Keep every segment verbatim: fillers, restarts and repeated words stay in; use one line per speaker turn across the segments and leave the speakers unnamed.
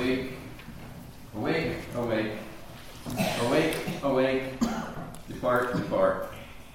awake, awake, awake, awake, awake, depart, depart.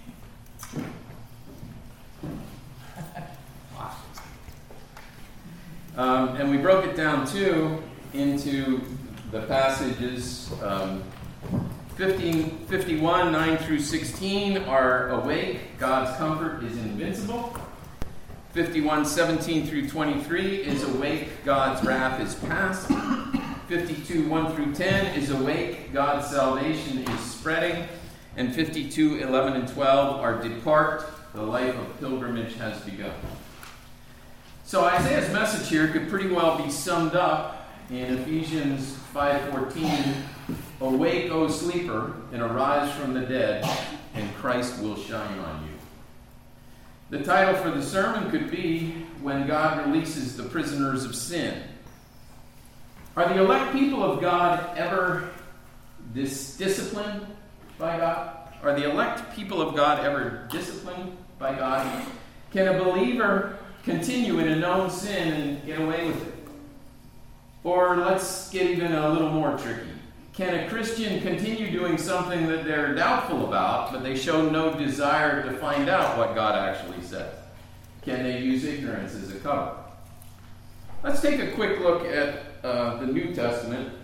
Um, and we broke it down, too, into the passages um, fifteen, fifty-one, nine through sixteen are awake, God's comfort is invincible. fifty-one, seventeen through twenty-three is awake, God's wrath is past. fifty-two, one through ten is awake, God's salvation is spreading. And fifty-two, eleven and twelve are depart, the life of pilgrimage has begun. So Isaiah's message here could pretty well be summed up in Ephesians five fourteen, awake, O sleeper, and arise from the dead, and Christ will shine on you. The title for the sermon could be, When God Releases the Prisoners of Sin. Are the elect people of God ever dis- disciplined by God? Are the elect people of God ever disciplined by God? Can a believer continue in a known sin and get away with it? Or let's get even a little more tricky. Can a Christian continue doing something that they're doubtful about, but they show no desire to find out what God actually says? Can they use ignorance as a cover? Let's take a quick look at uh, the New Testament.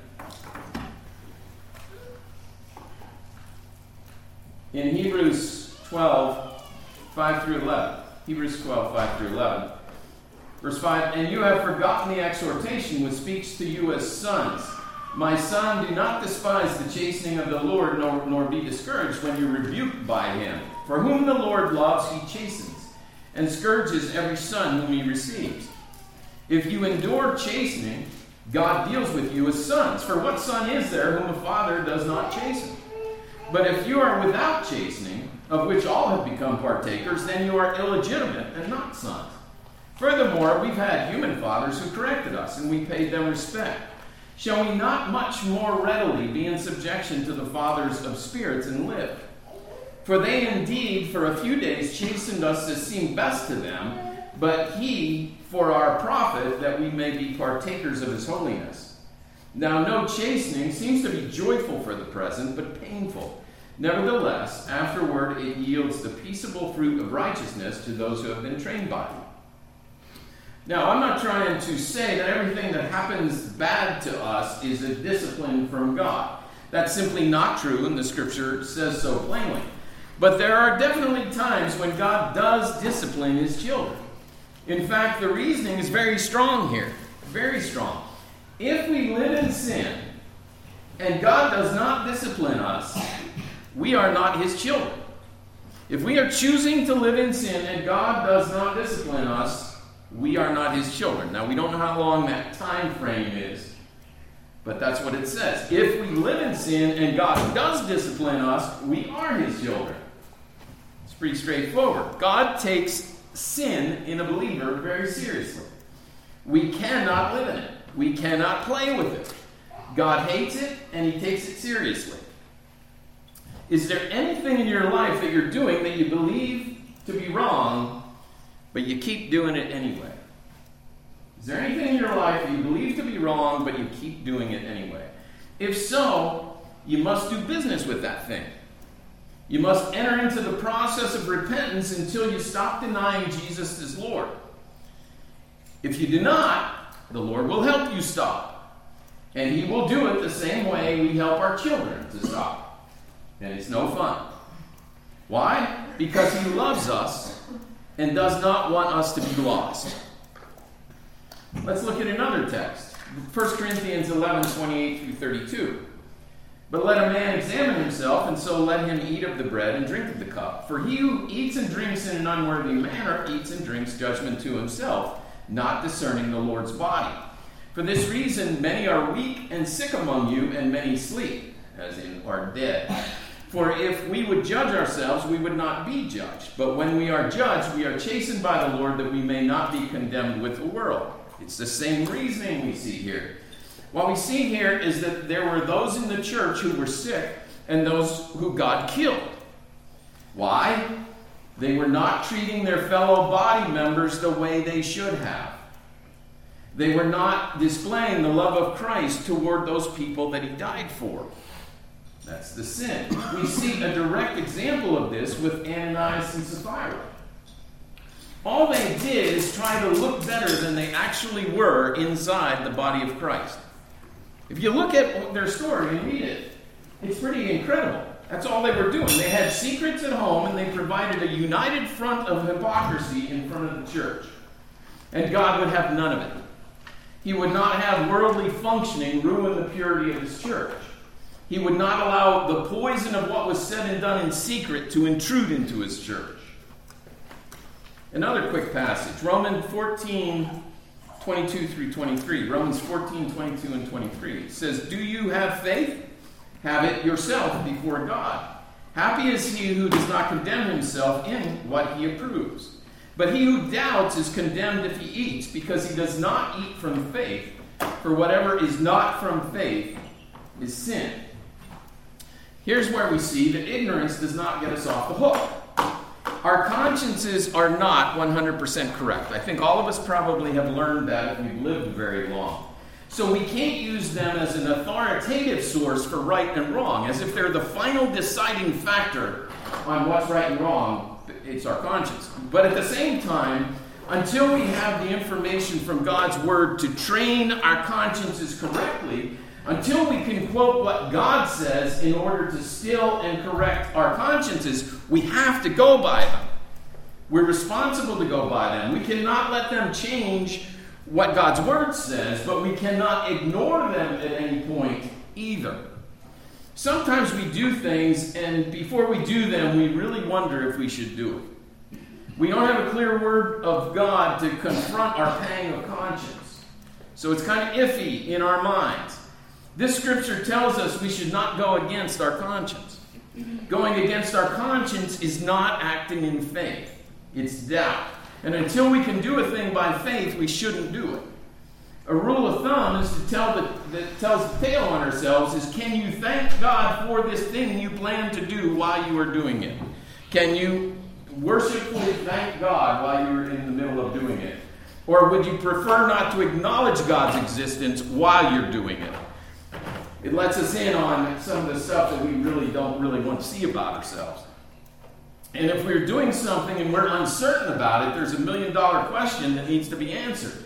In Hebrews twelve, five through eleven. Hebrews twelve, five through eleven. Verse five, and you have forgotten the exhortation which speaks to you as sons. My son, do not despise the chastening of the Lord, nor, nor be discouraged when you're rebuked by him. For whom the Lord loves, he chastens, and scourges every son whom he receives. If you endure chastening, God deals with you as sons. For what son is there whom a father does not chasten? But if you are without chastening, of which all have become partakers, then you are illegitimate and not sons. Furthermore, we've had human fathers who corrected us, and we paid them respect. Shall we not much more readily be in subjection to the fathers of spirits and live? For they indeed for a few days chastened us as seemed best to them, but he for our profit, that we may be partakers of his holiness. Now no chastening seems to be joyful for the present, but painful. Nevertheless, afterward it yields the peaceable fruit of righteousness to those who have been trained by it. Now, I'm not trying to say that everything that happens bad to us is a discipline from God. That's simply not true, and the Scripture says so plainly. But there are definitely times when God does discipline his children. In fact, the reasoning is very strong here. Very strong. If we live in sin, and God does not discipline us, we are not his children. If we are choosing to live in sin, and God does not discipline us, we are not his children. Now, we don't know how long that time frame is, but that's what it says. If we live in sin and God does discipline us, we are his children. It's pretty straightforward. God takes sin in a believer very seriously. We cannot live in it. We cannot play with it. God hates it, and he takes it seriously. Is there anything in your life that you're doing that you believe to be wrong, but you keep doing it anyway? Is there anything in your life that you believe to be wrong, but you keep doing it anyway? If so, you must do business with that thing. You must enter into the process of repentance until you stop denying Jesus as Lord. If you do not, the Lord will help you stop. And he will do it the same way we help our children to stop. And it's no fun. Why? Because he loves us and does not want us to be lost. Let's look at another text. First Corinthians eleven, twenty-eight through thirty-two. But let a man examine himself, and so let him eat of the bread and drink of the cup. For he who eats and drinks in an unworthy manner eats and drinks judgment to himself, not discerning the Lord's body. For this reason many are weak and sick among you, and many sleep, as in are dead. For if we would judge ourselves, we would not be judged. But when we are judged, we are chastened by the Lord, that we may not be condemned with the world. It's the same reasoning we see here. What we see here is that there were those in the church who were sick, and those who God killed. Why? They were not treating their fellow body members the way they should have. They were not displaying the love of Christ toward those people that he died for. That's the sin. We see a direct example of this with Ananias and Sapphira. All they did is try to look better than they actually were inside the body of Christ. If you look at their story and read it, it's pretty incredible. That's all they were doing. They had secrets at home, and they provided a united front of hypocrisy in front of the church. And God would have none of it. He would not have worldly functioning ruin the purity of his church. He would not allow the poison of what was said and done in secret to intrude into his church. Another quick passage, Romans fourteen, twenty-two through twenty-three. Romans fourteen, twenty-two and twenty-three. It says, "Do you have faith? Have it yourself before God. Happy is he who does not condemn himself in what he approves. But he who doubts is condemned if he eats, because he does not eat from faith. For whatever is not from faith is sin." Here's where we see that ignorance does not get us off the hook. Our consciences are not one hundred percent correct. I think all of us probably have learned that if we've lived very long. So we can't use them as an authoritative source for right and wrong, as if they're the final deciding factor on what's right and wrong. It's our conscience. But at the same time, until we have the information from God's word to train our consciences correctly, until we can quote what God says in order to still and correct our consciences, we have to go by them. We're responsible to go by them. We cannot let them change what God's word says, but we cannot ignore them at any point either. Sometimes we do things, and before we do them, we really wonder if we should do it. We don't have a clear word of God to confront our pang of conscience. So it's kind of iffy in our minds. This scripture tells us we should not go against our conscience. Going against our conscience is not acting in faith. It's doubt. And until we can do a thing by faith, we shouldn't do it. A rule of thumb is to tell the, that tells the tale on ourselves is, can you thank God for this thing you plan to do while you are doing it? Can you worshipfully thank God while you're in the middle of doing it? Or would you prefer not to acknowledge God's existence while you're doing it? It lets us in on some of the stuff that we really don't really want to see about ourselves. And if we're doing something and we're uncertain about it, there's a million dollar question that needs to be answered.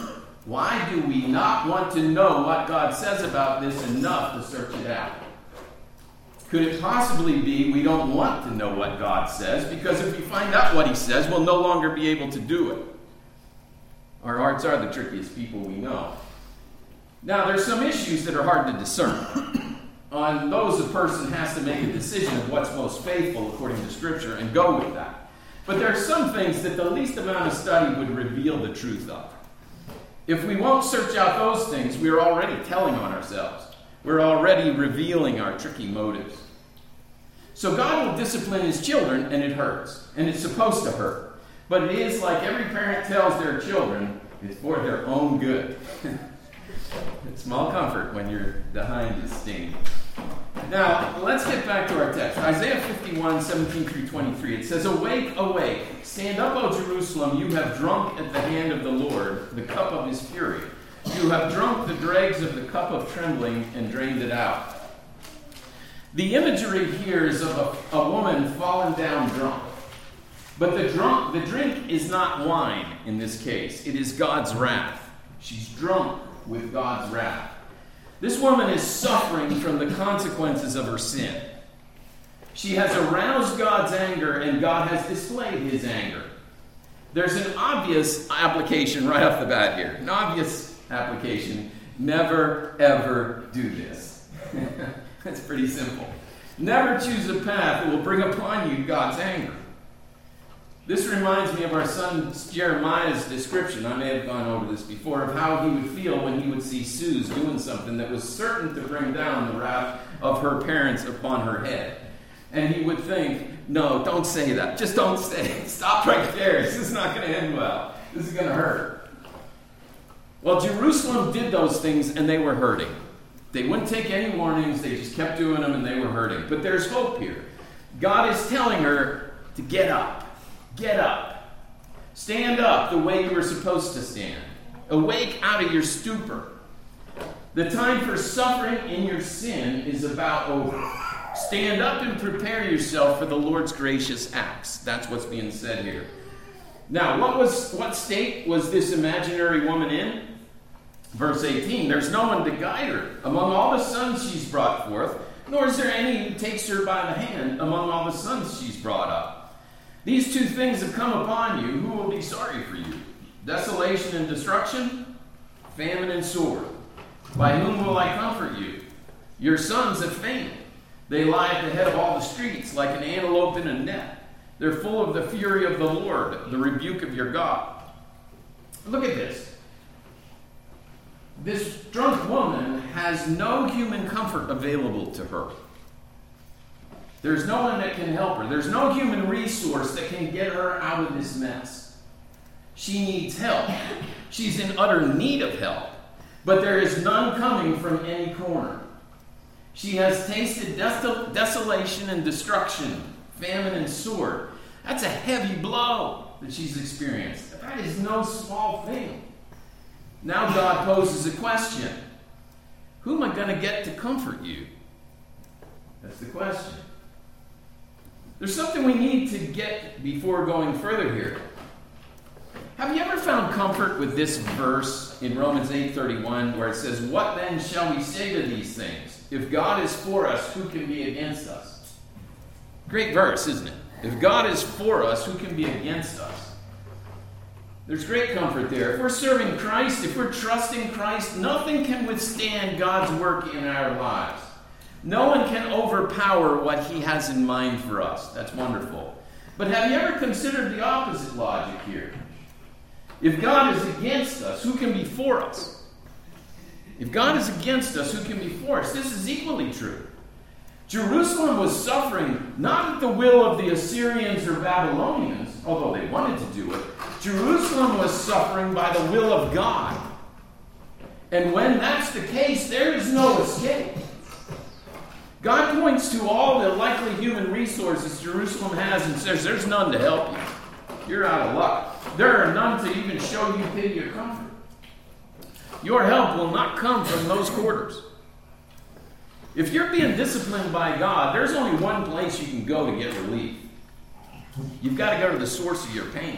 Why do we not want to know what God says about this enough to search it out? Could it possibly be we don't want to know what God says, because if we find out what he says, we'll no longer be able to do it? Our hearts are the trickiest people we know. Now, there's some issues that are hard to discern. On those, a person has to make a decision of what's most faithful according to Scripture and go with that. But there are some things that the least amount of study would reveal the truth of. If we won't search out those things, we're already telling on ourselves. We're already revealing our tricky motives. So God will discipline his children, and it hurts. And it's supposed to hurt. But it is like every parent tells their children, it's for their own good. It's small comfort when you're behind the sting. Now, let's get back to our text. Isaiah fifty-one, seventeen through twenty-three. It says, "Awake, awake, stand up, O Jerusalem, you have drunk at the hand of the Lord the cup of his fury. You have drunk the dregs of the cup of trembling and drained it out." The imagery here is of a, a woman fallen down drunk. But the drunk, the drink is not wine in this case. It is God's wrath. She's drunk with God's wrath. This woman is suffering from the consequences of her sin. She has aroused God's anger, and God has displayed his anger. There's an obvious application right off the bat here. An obvious application. Never, ever do this. That's pretty simple. Never choose a path that will bring upon you God's anger. This reminds me of our son Jeremiah's description, I may have gone over this before, of how he would feel when he would see Suze doing something that was certain to bring down the wrath of her parents upon her head. And he would think, no, don't say that. Just don't say it. Stop right there. This is not going to end well. This is going to hurt. Well, Jerusalem did those things, and they were hurting. They wouldn't take any warnings. They just kept doing them, and they were hurting. But there's hope here. God is telling her to get up. Get up. Stand up the way you were supposed to stand. Awake out of your stupor. The time for suffering in your sin is about over. Stand up and prepare yourself for the Lord's gracious acts. That's what's being said here. Now, what was what state was this imaginary woman in? Verse eighteen, there's no one to guide her among all the sons she's brought forth, nor is there any who takes her by the hand among all the sons she's brought up. These two things have come upon you. Who will be sorry for you? Desolation and destruction, famine and sword. By whom will I comfort you? Your sons have fainted. They lie at the head of all the streets like an antelope in a net. They're full of the fury of the Lord, the rebuke of your God. Look at this. This drunk woman has no human comfort available to her. There's no one that can help her. There's no human resource that can get her out of this mess. She needs help. She's in utter need of help. But there is none coming from any corner. She has tasted des- desolation and destruction, famine and sword. That's a heavy blow that she's experienced. That is no small thing. Now God poses a question. Who am I going to get to comfort you? That's the question. There's something we need to get before going further here. Have you ever found comfort with this verse in Romans eight thirty-one where it says, "What then shall we say to these things? If God is for us, who can be against us?" Great verse, isn't it? If God is for us, who can be against us? There's great comfort there. If we're serving Christ, if we're trusting Christ, nothing can withstand God's work in our lives. No one can overpower what he has in mind for us. That's wonderful. But have you ever considered the opposite logic here? If God is against us, who can be for us? If God is against us, who can be for us? This is equally true. Jerusalem was suffering not at the will of the Assyrians or Babylonians, although they wanted to do it. Jerusalem was suffering by the will of God. And when that's the case, there is no escape. God points to all the likely human resources Jerusalem has and says, there's none to help you. You're out of luck. There are none to even show you pity or comfort. Your help will not come from those quarters. If you're being disciplined by God, there's only one place you can go to get relief. You've got to go to the source of your pain.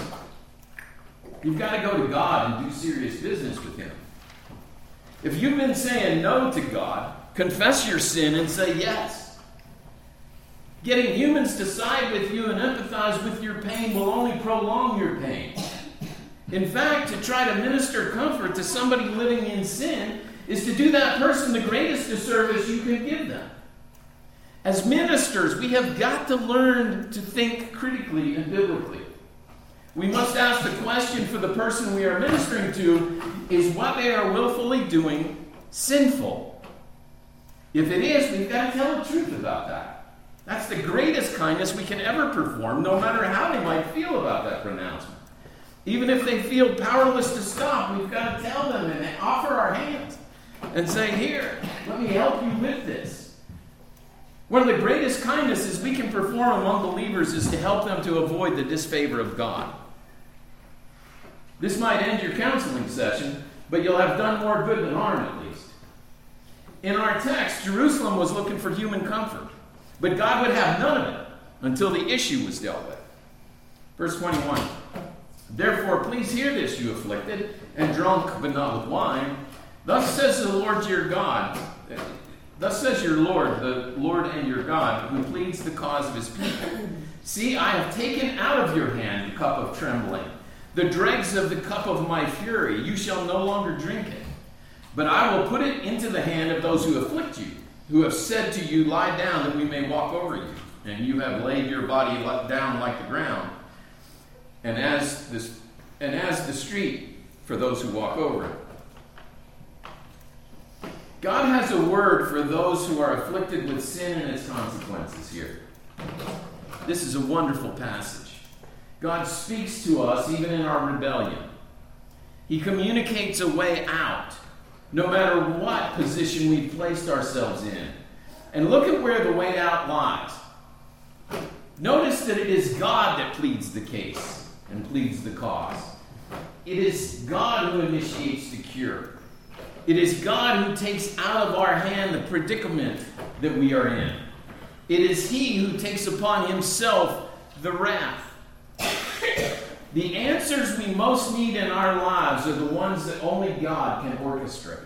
You've got to go to God and do serious business with Him. If you've been saying no to God, confess your sin and say yes. Getting humans to side with you and empathize with your pain will only prolong your pain. In fact, to try to minister comfort to somebody living in sin is to do that person the greatest disservice you can give them. As ministers, we have got to learn to think critically and biblically. We must ask the question for the person we are ministering to, is what they are willfully doing sinful? If it is, we've got to tell the truth about that. That's the greatest kindness we can ever perform, no matter how they might feel about that pronouncement. Even if they feel powerless to stop, we've got to tell them and offer our hands and say, here, let me help you with this. One of the greatest kindnesses we can perform among believers is to help them to avoid the disfavor of God. This might end your counseling session, but you'll have done more good than harm at least. In our text, Jerusalem was looking for human comfort, but God would have none of it until the issue was dealt with. Verse twenty-one, therefore, please hear this, you afflicted, and drunk, but not with wine. Thus says the Lord your God, thus says your Lord, the Lord and your God, who pleads the cause of his people. See, I have taken out of your hand the cup of trembling, the dregs of the cup of my fury. You shall no longer drink it. But I will put it into the hand of those who afflict you, who have said to you, lie down that we may walk over you. And you have laid your body down like the ground, and as this, and as the street for those who walk over it. God has a word for those who are afflicted with sin and its consequences here. This is a wonderful passage. God speaks to us even in our rebellion. He communicates a way out, no matter what position we've placed ourselves in. And look at where the way out lies. Notice that it is God that pleads the case and pleads the cause. it is God who initiates the cure. It is God who takes out of our hand the predicament that we are in. It is He who takes upon Himself the wrath. The answers we most need in our lives are the ones that only God can orchestrate.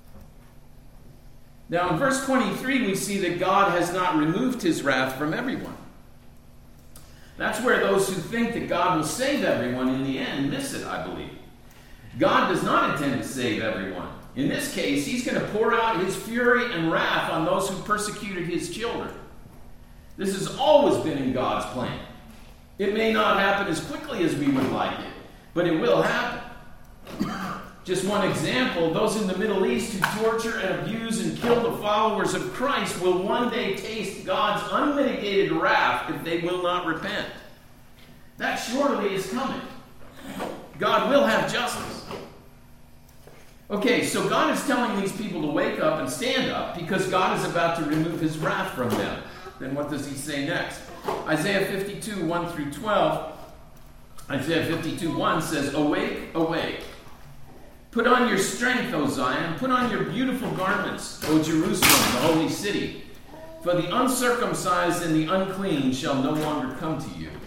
Now, in verse twenty-three, we see that God has not removed His wrath from everyone. That's where those who think that God will save everyone in the end miss it, I believe. God does not intend to save everyone. In this case, He's going to pour out His fury and wrath on those who persecuted His children. This has always been in God's plan. It may not happen as quickly as we would like it, but it will happen. Just one example, those in the Middle East who torture and abuse and kill the followers of Christ will one day taste God's unmitigated wrath if they will not repent. That surely is coming. God will have justice. Okay, so God is telling these people to wake up and stand up because God is about to remove His wrath from them. Then what does He say next? Isaiah fifty-two, one through twelve. Isaiah fifty-two, one says, "Awake, awake. Put on your strength, O Zion. Put on your beautiful garments, O Jerusalem, the holy city. For the uncircumcised and the unclean shall no longer come to you."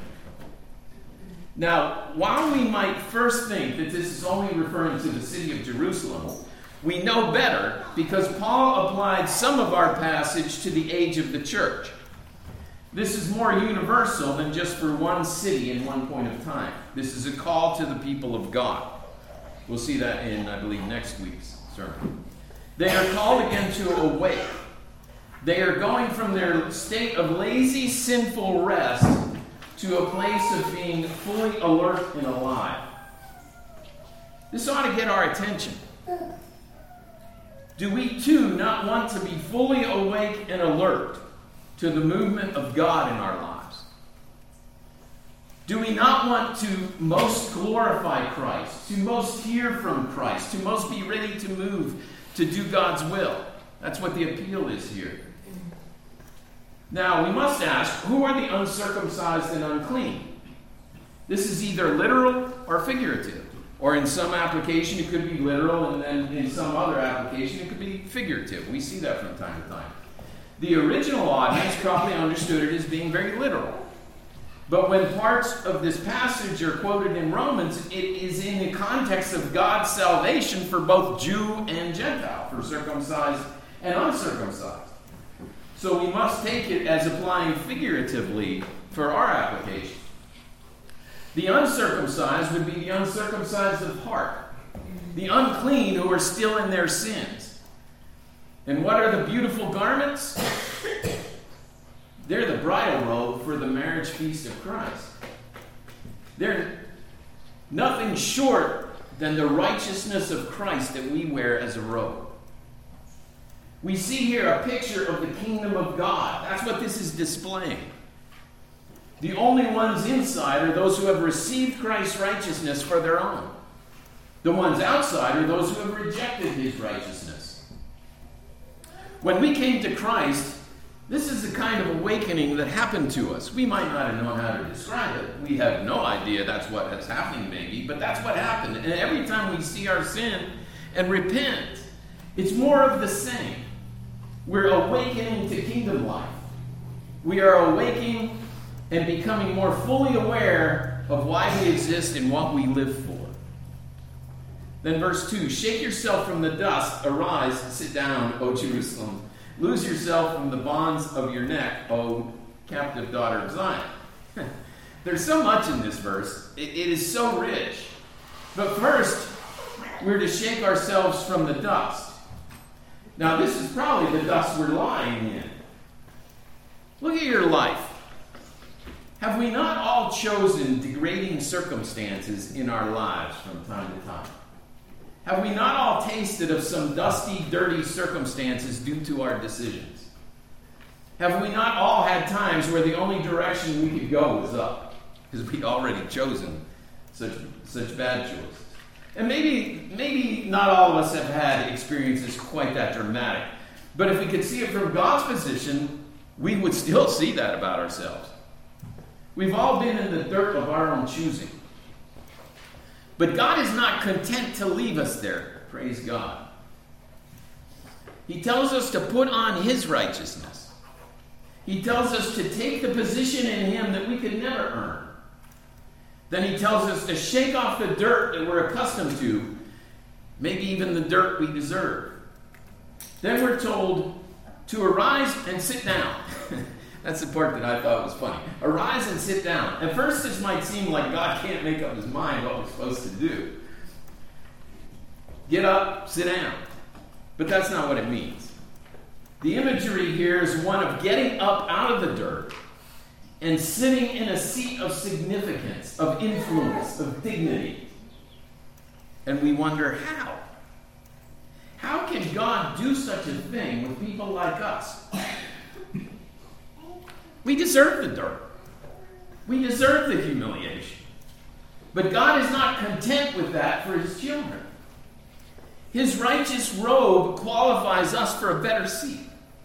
Now, while we might first think that this is only referring to the city of Jerusalem, we know better because Paul applied some of our passage to the age of the church. This is more universal than just for one city in one point of time. This is a call to the people of God. We'll see that in, I believe, next week's sermon. They are called again to awake. They are going from their state of lazy, sinful rest to a place of being fully alert and alive. This ought to get our attention. Do we too not want to be fully awake and alert to the movement of God in our lives? Do we not want to most glorify Christ, to most hear from Christ, to most be ready to move to do God's will? That's what the appeal is here. Now, we must ask, who are the uncircumcised and unclean? This is either literal or figurative. Or in some application, it could be literal, and then in some other application, it could be figurative. We see that from time to time. The original audience probably understood it as being very literal. But when parts of this passage are quoted in Romans, it is in the context of God's salvation for both Jew and Gentile, for circumcised and uncircumcised. So we must take it as applying figuratively for our application. The uncircumcised would be the uncircumcised of heart, the unclean who are still in their sins. And what are the beautiful garments? They're the bridal robe for the marriage feast of Christ. They're nothing short than the righteousness of Christ that we wear as a robe. We see here a picture of the kingdom of God. That's what this is displaying. The only ones inside are those who have received Christ's righteousness for their own. The ones outside are those who have rejected His righteousness. When we came to Christ, this is the kind of awakening that happened to us. We might not have known how to describe it. We have no idea that's what is happening maybe, but that's what happened. And every time we see our sin and repent, it's more of the same. We're awakening to kingdom life. We are awakening and becoming more fully aware of why we exist and what we live for. Then verse two, "Shake yourself from the dust, arise, sit down, O Jerusalem. Loose yourself from the bonds of your neck, O captive daughter of Zion." There's so much in this verse. It, it is so rich. But first, we're to shake ourselves from the dust. Now, this is probably the dust we're lying in. Look at your life. Have we not all chosen degrading circumstances in our lives from time to time? Have we not all tasted of some dusty, dirty circumstances due to our decisions? Have we not all had times where the only direction we could go was up? Because we'd already chosen such, such bad choices. And maybe, maybe not all of us have had experiences quite that dramatic. But if we could see it from God's position, we would still see that about ourselves. We've all been in the dirt of our own choosing. But God is not content to leave us there. Praise God. He tells us to put on his righteousness. He tells us to take the position in him that we could never earn. Then he tells us to shake off the dirt that we're accustomed to, maybe even the dirt we deserve. Then we're told to arise and sit down. That's the part that I thought was funny. Arise and sit down. At first this might seem like God can't make up his mind what we're supposed to do. Get up, sit down. But that's not what it means. The imagery here is one of getting up out of the dirt and sitting in a seat of significance, of influence, of dignity. And we wonder how. How can God do such a thing with people like us? We deserve the dirt. We deserve the humiliation. But God is not content with that for his children. His righteous robe qualifies us for a better seat.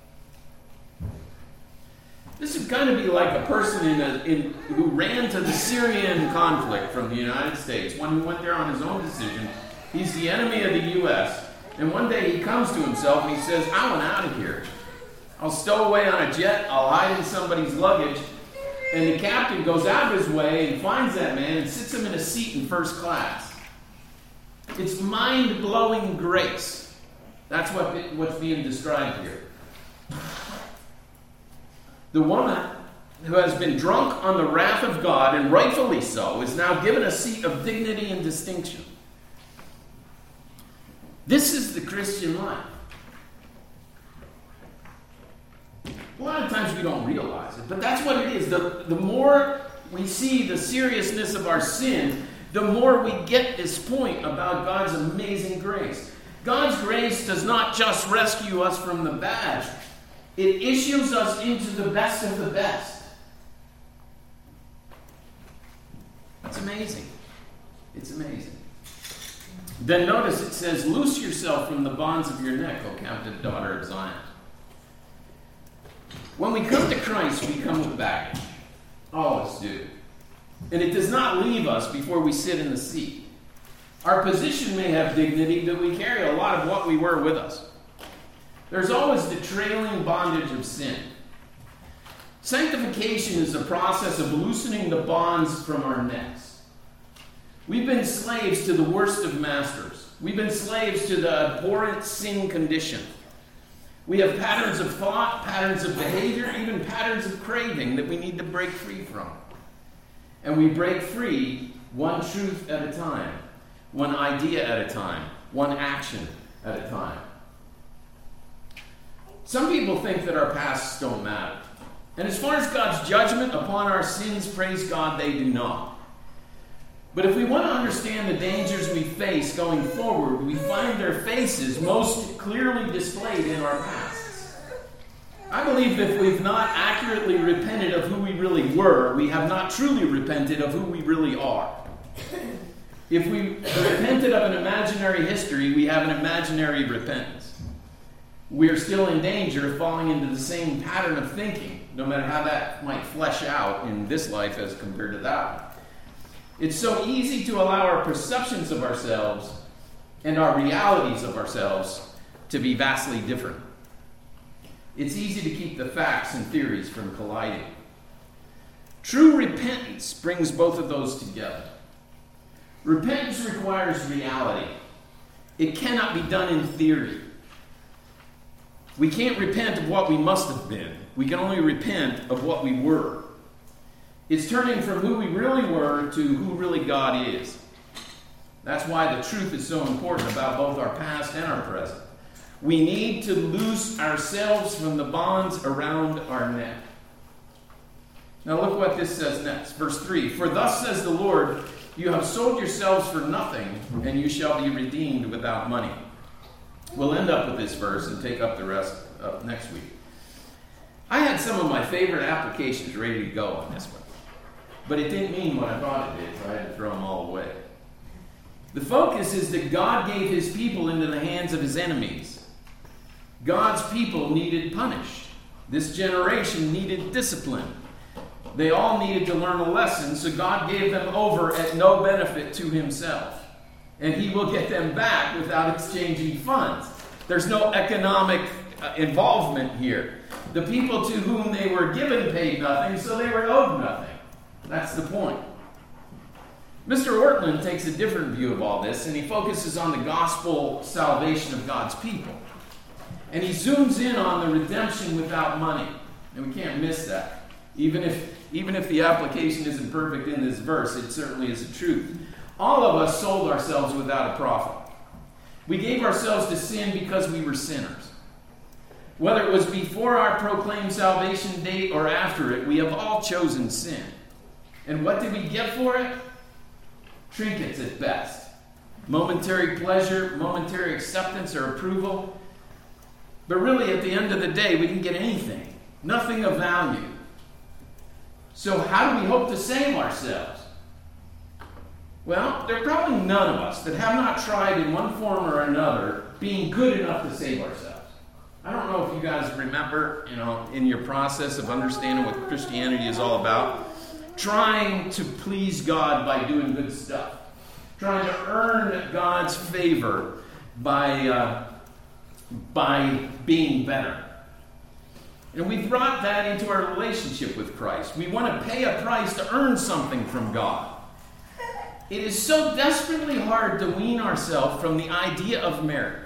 This would kind of be like a person in a, in, who ran to the Syrian conflict from the United States, one who went there on his own decision. He's the enemy of the U S, and one day he comes to himself and he says, I want out of here. I'll stow away on a jet, I'll hide in somebody's luggage. And the captain goes out of his way and finds that man and sits him in a seat in first class. It's mind-blowing grace. That's what, what's being described here. The woman who has been drunk on the wrath of God, and rightfully so, is now given a seat of dignity and distinction. This is the Christian life. A lot of times we don't realize it, but that's what it is. The, the more we see the seriousness of our sin, the more we get this point about God's amazing grace. God's grace does not just rescue us from the bad. It issues us into the best of the best. That's amazing. It's amazing. Then notice it says, loose yourself from the bonds of your neck, O captive daughter of Zion. When we come to Christ, we come with baggage. All of us do. And it does not leave us before we sit in the seat. Our position may have dignity, but we carry a lot of what we were with us. There's always the trailing bondage of sin. Sanctification is the process of loosening the bonds from our necks. We've been slaves to the worst of masters. We've been slaves to the abhorrent sin condition. We have patterns of thought, patterns of behavior, even patterns of craving that we need to break free from. And we break free one truth at a time, one idea at a time, one action at a time. Some people think that our pasts don't matter. And as far as God's judgment upon our sins, praise God, they do not. But if we want to understand the dangers we face going forward, we find their faces most clearly displayed in our pasts. I believe that if we've not accurately repented of who we really were, we have not truly repented of who we really are. If we repented of an imaginary history, we have an imaginary repentance. We are still in danger of falling into the same pattern of thinking, no matter how that might flesh out in this life as compared to that one. It's so easy to allow our perceptions of ourselves and our realities of ourselves to be vastly different. It's easy to keep the facts and theories from colliding. True repentance brings both of those together. Repentance requires reality. It cannot be done in theory. We can't repent of what we must have been. We can only repent of what we were. It's turning from who we really were to who really God is. That's why the truth is so important about both our past and our present. We need to loose ourselves from the bonds around our neck. Now look what this says next. Verse three. For thus says the Lord, you have sold yourselves for nothing, and you shall be redeemed without money. We'll end up with this verse and take up the rest up next week. I had some of my favorite applications ready to go on this one. But it didn't mean what I thought it did, so I had to throw them all away. The focus is that God gave his people into the hands of his enemies. God's people needed punished. This generation needed discipline. They all needed to learn a lesson, so God gave them over at no benefit to himself. and he will get them back without exchanging funds. There's no economic uh, involvement here. The people to whom they were given paid nothing, so they were owed nothing. That's the point. Mister Ortland takes a different view of all this, and he focuses on the gospel salvation of God's people. And he zooms in on the redemption without money. And we can't miss that. Even if, even if the application isn't perfect in this verse, it certainly is the truth. All of us sold ourselves without a profit. We gave ourselves to sin because we were sinners. Whether it was before our proclaimed salvation date or after it, we have all chosen sin. And what did we get for it? Trinkets at best. Momentary pleasure, momentary acceptance or approval. But really, at the end of the day, we didn't get anything. Nothing of value. So how do we hope to save ourselves? Well, there are probably none of us that have not tried in one form or another being good enough to save ourselves. I don't know if you guys remember, you know, in your process of understanding what Christianity is all about, trying to please God by doing good stuff. Trying to earn God's favor by, uh, by being better. And we brought that into our relationship with Christ. We want to pay a price to earn something from God. It is so desperately hard to wean ourselves from the idea of merit,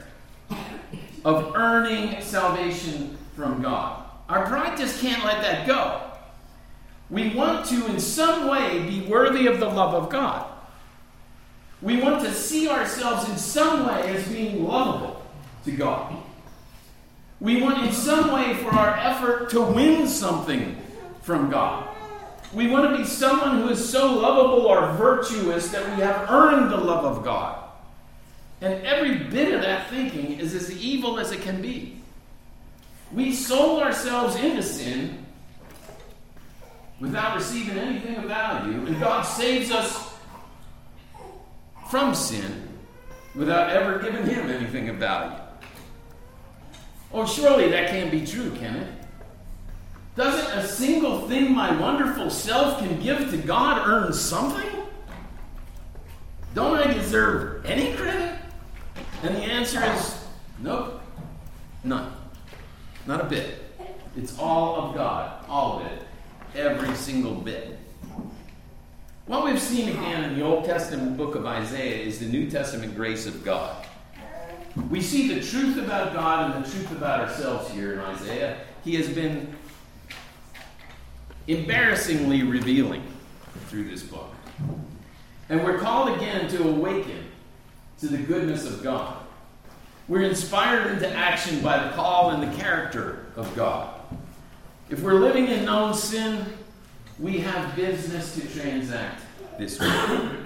of earning salvation from God. Our pride just can't let that go. We want to, in some way, be worthy of the love of God. We want to see ourselves in some way as being lovable to God. We want in some way for our effort to win something from God. We want to be someone who is so lovable or virtuous that we have earned the love of God. And every bit of that thinking is as evil as it can be. We sold ourselves into sin without receiving anything of value, and God saves us from sin without ever giving him anything of value. Oh, surely that can't be true, can it? Doesn't a single thing my wonderful self can give to God earn something? Don't I deserve any credit? And the answer is nope. None. Not a bit. It's all of God. All of it. Every single bit. What we've seen again in the Old Testament book of Isaiah is the New Testament grace of God. We see the truth about God and the truth about ourselves here in Isaiah. He has been embarrassingly revealing through this book. And we're called again to awaken to the goodness of God. We're inspired into action by the call and the character of God. If we're living in known sin, we have business to transact this week.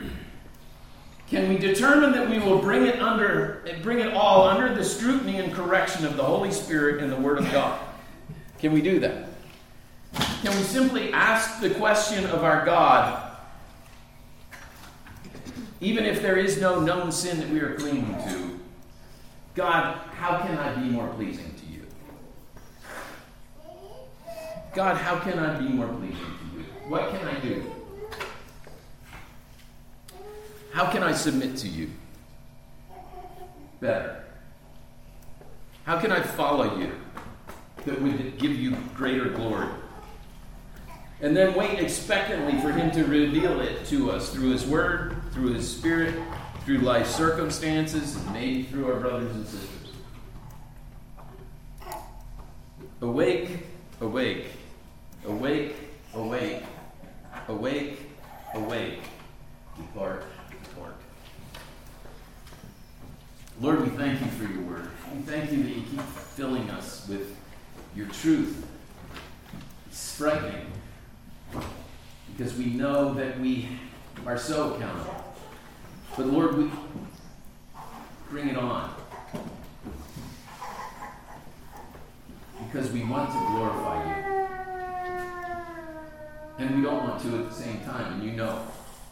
Can we determine that we will bring it under, bring it all under the scrutiny and correction of the Holy Spirit and the Word of God? Can we do that? Can we simply ask the question of our God, even if there is no known sin that we are clinging to, God, how can I be more pleasing to you? God, how can I be more pleasing to you? What can I do? How can I submit to you better? How can I follow you that would give you greater glory? And then wait expectantly for him to reveal it to us through his word, through his spirit, through life circumstances, and maybe through our brothers and sisters. Awake, awake, awake, awake, awake, awake. Depart, depart. Lord, we thank you for your word. We thank you that you keep filling us with your truth. It's frightening because we know that we are so accountable. But Lord, we bring it on because we want to glorify you. And we don't want to at the same time, and you know.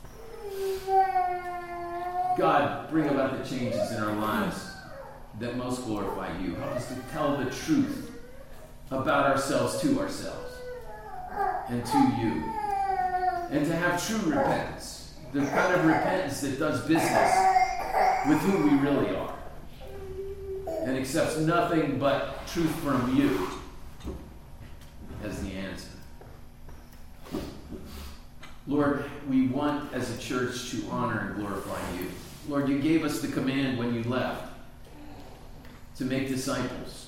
God, bring about the changes in our lives that most glorify you. Help us to tell the truth about ourselves to ourselves and to you. And to have true repentance. The kind of repentance that does business with who we really are and accepts nothing but truth from you as the answer. Lord, we want as a church to honor and glorify you. Lord, you gave us the command when you left to make disciples.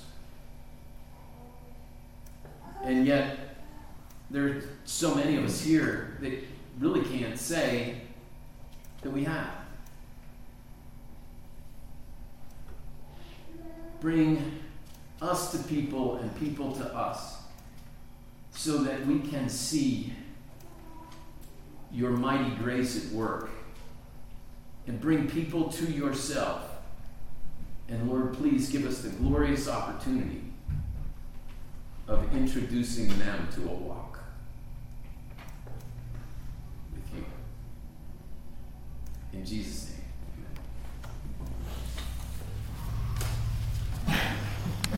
And yet, there are so many of us here that really can't say that we have. Bring us to people and people to us so that we can see your mighty grace at work and bring people to yourself. And Lord, please give us the glorious opportunity of introducing them to a walk with you. In Jesus' name.